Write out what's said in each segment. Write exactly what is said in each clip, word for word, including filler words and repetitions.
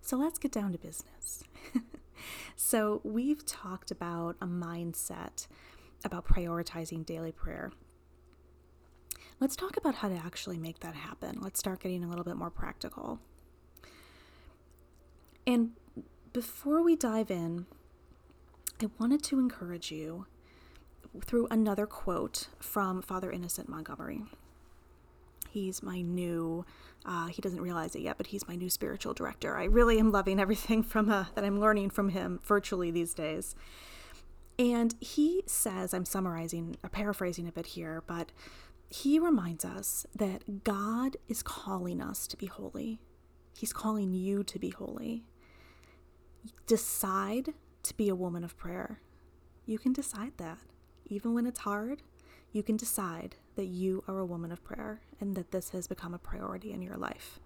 So let's get down to business. So we've talked about a mindset about prioritizing daily prayer. Let's talk about how to actually make that happen. Let's start getting a little bit more practical. And before we dive in, I wanted to encourage you through another quote from Father Innocent Montgomery. He's my new, uh, he doesn't realize it yet, but he's my new spiritual director. I really am loving everything from uh, that I'm learning from him virtually these days. And he says, I'm summarizing, or paraphrasing a bit here, but he reminds us that God is calling us to be holy. He's calling you to be holy. Decide to be a woman of prayer. You can decide that. Even when it's hard, you can decide that you are a woman of prayer and that this has become a priority in your life.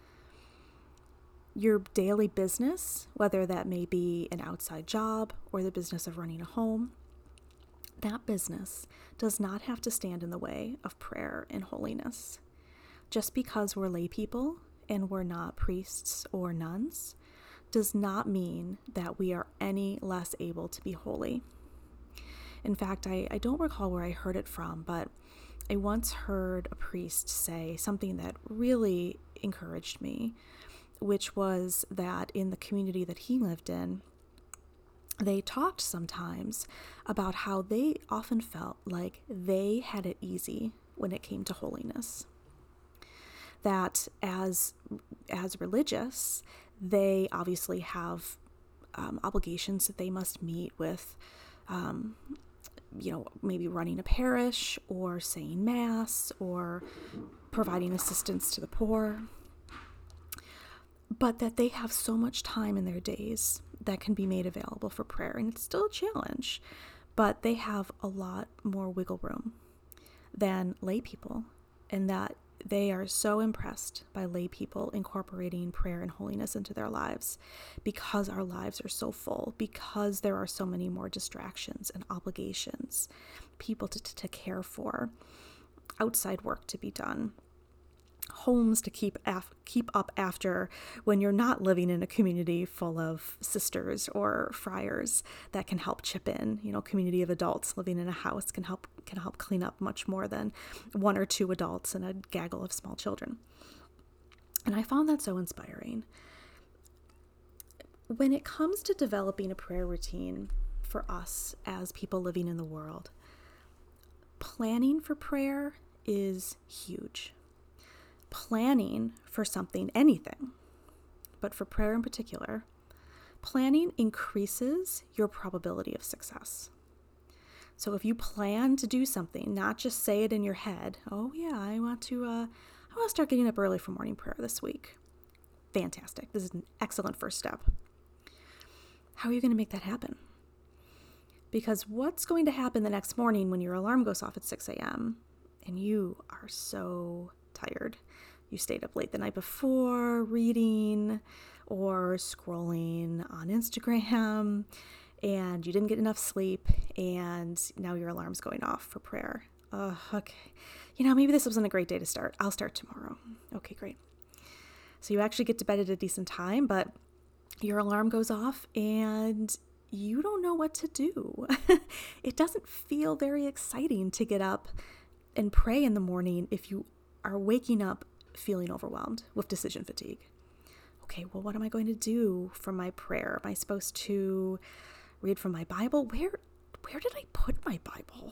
Your daily business, whether that may be an outside job or the business of running a home, that business does not have to stand in the way of prayer and holiness. Just because we're lay people and we're not priests or nuns does not mean that we are any less able to be holy. In fact, I, I don't recall where I heard it from, but I once heard a priest say something that really encouraged me, which was that in the community that he lived in, they talked sometimes about how they often felt like they had it easy when it came to holiness. That as as religious, they obviously have um, obligations that they must meet with, um, you know, maybe running a parish or saying mass or providing assistance to the poor. But that they have so much time in their days that can be made available for prayer. And it's still a challenge, but they have a lot more wiggle room than lay people, and that they are so impressed by lay people incorporating prayer and holiness into their lives because our lives are so full, because there are so many more distractions and obligations, people to, to care for, outside work to be done, homes to keep af- keep up after when you're not living in a community full of sisters or friars that can help chip in. You know, community of adults living in a house can help can help clean up much more than one or two adults and a gaggle of small children. And I found that so inspiring. When it comes to developing a prayer routine for us as people living in the world, planning for prayer is huge. Planning for something, anything, but for prayer in particular, planning increases your probability of success. So if you plan to do something, not just say it in your head, oh yeah, I want to, uh, I want to start getting up early for morning prayer this week. Fantastic. This is an excellent first step. How are you going to make that happen? Because what's going to happen the next morning when your alarm goes off at six a.m. and you are so tired? You stayed up late the night before reading or scrolling on Instagram, and you didn't get enough sleep, and now your alarm's going off for prayer. Uh, okay. You know, maybe this wasn't a great day to start. I'll start tomorrow. Okay, great. So you actually get to bed at a decent time, but your alarm goes off and you don't know what to do. It doesn't feel very exciting to get up and pray in the morning if you are waking up feeling overwhelmed with decision fatigue. Okay, well, what am I going to do for my prayer? Am I supposed to read from my Bible? Where where did I put my Bible?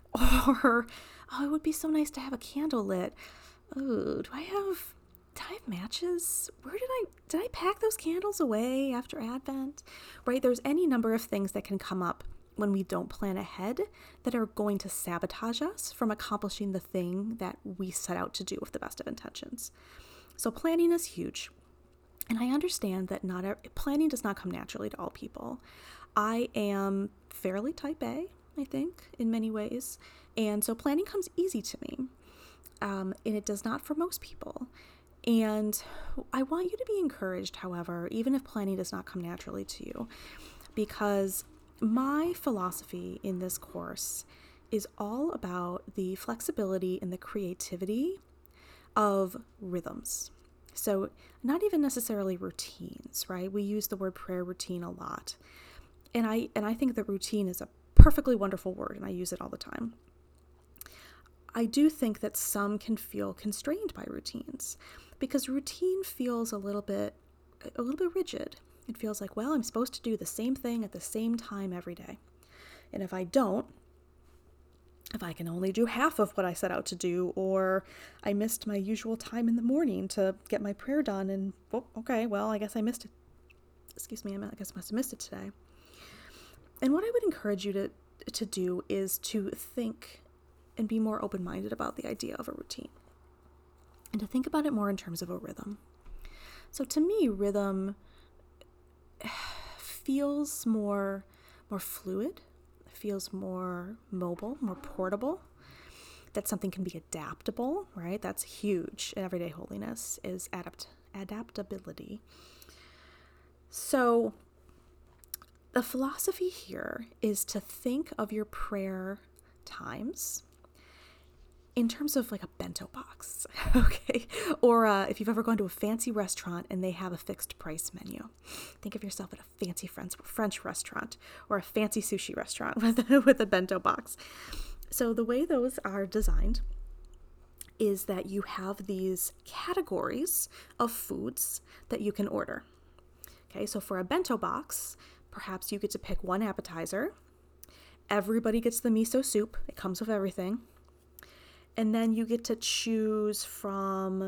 Or, oh, it would be so nice to have a candle lit. Oh, do I have, do I have matches? Where did I, did I pack those candles away after Advent? Right? There's any number of things that can come up when we don't plan ahead that are going to sabotage us from accomplishing the thing that we set out to do with the best of intentions. So planning is huge. And I understand that not a, planning does not come naturally to all people. I am fairly type A, I think, in many ways. And so planning comes easy to me. Um, and it does not for most people. And I want you to be encouraged, however, even if planning does not come naturally to you, because my philosophy in this course is all about the flexibility and the creativity of rhythms. So not even necessarily routines, right? We use the word prayer routine a lot. And I and I think that routine is a perfectly wonderful word, and I use it all the time. I do think that some can feel constrained by routines because routine feels a little bit a little bit rigid. It feels like, well, I'm supposed to do the same thing at the same time every day. And if I don't, if I can only do half of what I set out to do, or I missed my usual time in the morning to get my prayer done, and oh, okay, well, I guess I missed it. Excuse me, I guess I must have missed it today. And what I would encourage you to, to do is to think and be more open-minded about the idea of a routine, and to think about it more in terms of a rhythm. So to me, rhythm feels more, more fluid, feels more mobile, more portable, that something can be adaptable, right? That's huge in everyday holiness, is adapt adaptability. So the philosophy here is to think of your prayer times in terms of like a bento box, okay? Or uh, if you've ever gone to a fancy restaurant and they have a fixed price menu, think of yourself at a fancy French, French restaurant or a fancy sushi restaurant with, with a bento box. So the way those are designed is that you have these categories of foods that you can order. Okay, so for a bento box, perhaps you get to pick one appetizer. Everybody gets the miso soup. It comes with everything. And then you get to choose from,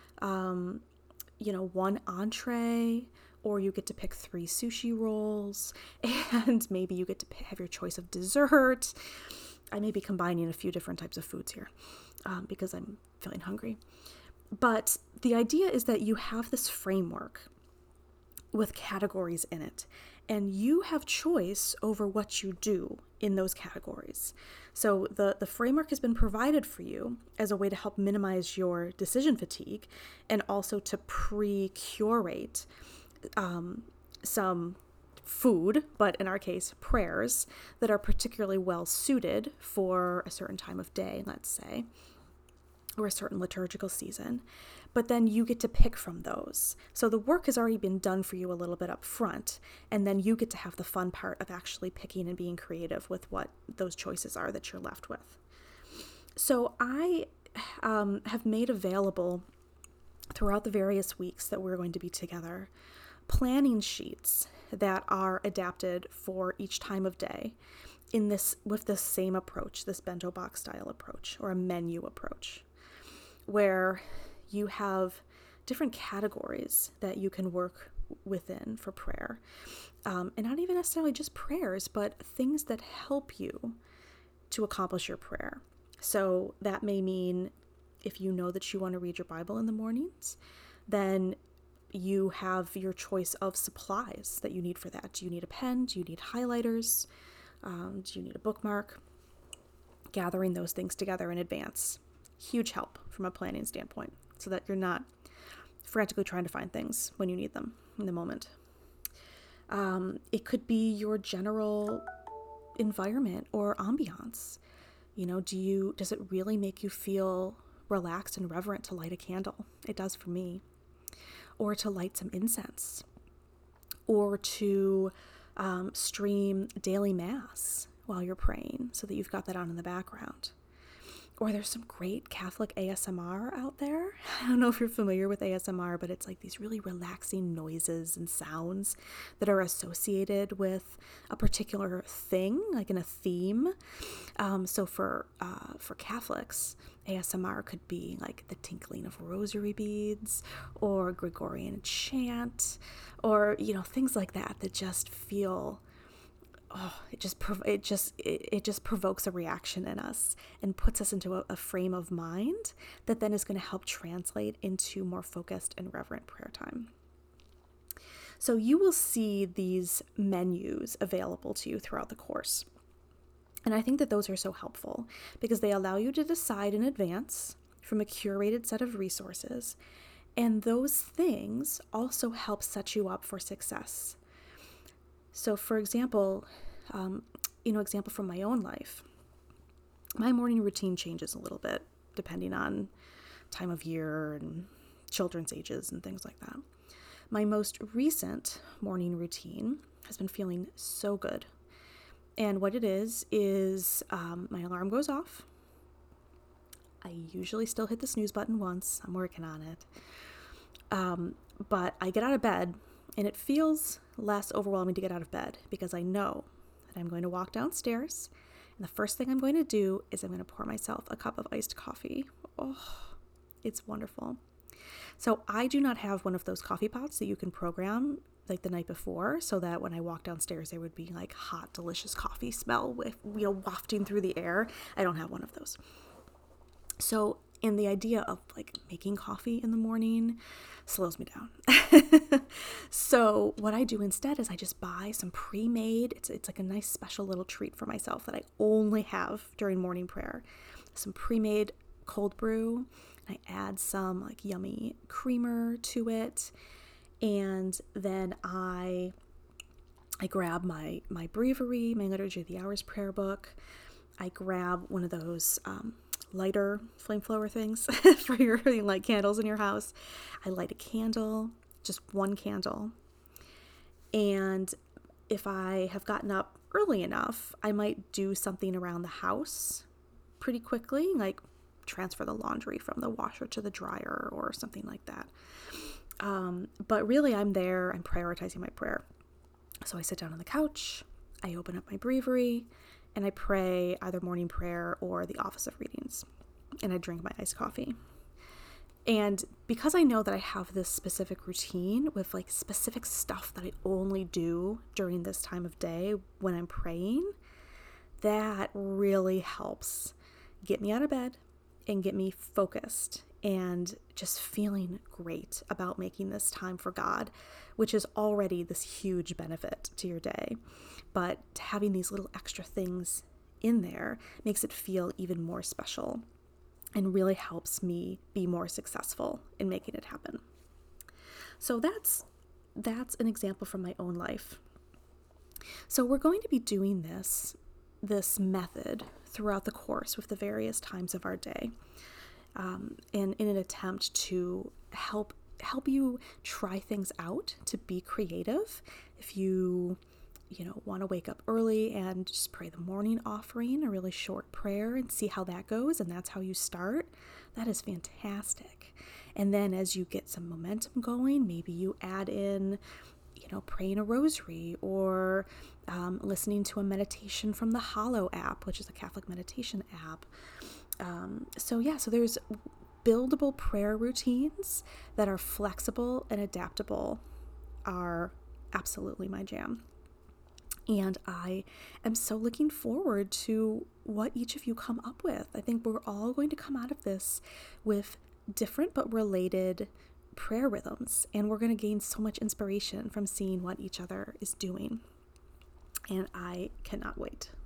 um, you know, one entree, or you get to pick three sushi rolls, and maybe you get to pick, have your choice of dessert. I may be combining a few different types of foods here um, because I'm feeling hungry. But the idea is that you have this framework with categories in it, and you have choice over what you do in those categories. So the, the framework has been provided for you as a way to help minimize your decision fatigue, and also to pre-curate um, some food, but in our case, prayers that are particularly well suited for a certain time of day, let's say, or a certain liturgical season. But then you get to pick from those. So the work has already been done for you a little bit up front, and then you get to have the fun part of actually picking and being creative with what those choices are that you're left with. So I um, have made available throughout the various weeks that we're going to be together planning sheets that are adapted for each time of day in this with this same approach, this bento box style approach, or a menu approach, where you have different categories that you can work within for prayer. Um, and not even necessarily just prayers, but things that help you to accomplish your prayer. So that may mean if you know that you want to read your Bible in the mornings, then you have your choice of supplies that you need for that. Do you need a pen? Do you need highlighters? Um, do you need a bookmark? Gathering those things together in advance. Huge help from a planning standpoint, so that you're not frantically trying to find things when you need them in the moment. Um, it could be your general environment or ambiance. You know, do you does it really make you feel relaxed and reverent to light a candle? It does for me. Or to light some incense, or to um, stream daily mass while you're praying so that you've got that on in the background. Or there's some great Catholic A S M R out there. I don't know if you're familiar with A S M R, but it's like these really relaxing noises and sounds that are associated with a particular thing, like in a theme. Um, so for uh, for Catholics, A S M R could be like the tinkling of rosary beads, or Gregorian chant, or, you know, things like that that just feel Oh, it just it just it, it just provokes a reaction in us and puts us into a, a frame of mind that then is going to help translate into more focused and reverent prayer time. So you will see these menus available to you throughout the course. And I think that those are so helpful because they allow you to decide in advance from a curated set of resources. And those things also help set you up for success. So for example, um, you know, example from my own life, my morning routine changes a little bit depending on time of year and children's ages and things like that. My most recent morning routine has been feeling so good. And what it is, is um, my alarm goes off. I usually still hit the snooze button once. I'm working on it. Um, but I get out of bed, and it feels less overwhelming to get out of bed because I know that I'm going to walk downstairs, and the first thing I'm going to do is I'm going to pour myself a cup of iced coffee. Oh, it's wonderful. So I do not have one of those coffee pots that you can program like the night before so that when I walk downstairs there would be like hot, delicious coffee smell with, you know, wafting through the air. I don't have one of those. So in the idea of like making coffee in the morning slows me down. So what I do instead is I just buy some pre-made, it's it's like a nice special little treat for myself that I only have during morning prayer. Some pre-made cold brew. I add some like yummy creamer to it. And then I I grab my my breviary, my Liturgy of the Hours prayer book. I grab one of those um, lighter flame flower things for your like candles in your house. I light a candle, just one candle. And if I have gotten up early enough, I might do something around the house pretty quickly, like transfer the laundry from the washer to the dryer or something like that. Um, but really I'm there, I'm prioritizing my prayer. So I sit down on the couch, I open up my breviary, and I pray either morning prayer or the Office of Readings, and I drink my iced coffee. And because I know that I have this specific routine with like specific stuff that I only do during this time of day when I'm praying, that really helps get me out of bed and get me focused and just feeling great about making this time for God, which is already this huge benefit to your day. But having these little extra things in there makes it feel even more special and really helps me be more successful in making it happen. So that's that's an example from my own life. So we're going to be doing this this method throughout the course with the various times of our day, um, and in an attempt to help help you try things out, to be creative. If you you know want to wake up early and just pray the morning offering, a really short prayer, and see how that goes, and that's how you start, that is fantastic. And then as you get some momentum going, maybe you add in you know, praying a rosary or um, listening to a meditation from the Hallow app, which is a Catholic meditation app. Um, so yeah, so there's buildable prayer routines that are flexible and adaptable are absolutely my jam. And I am so looking forward to what each of you come up with. I think we're all going to come out of this with different but related prayer rhythms, and we're going to gain so much inspiration from seeing what each other is doing. And I cannot wait.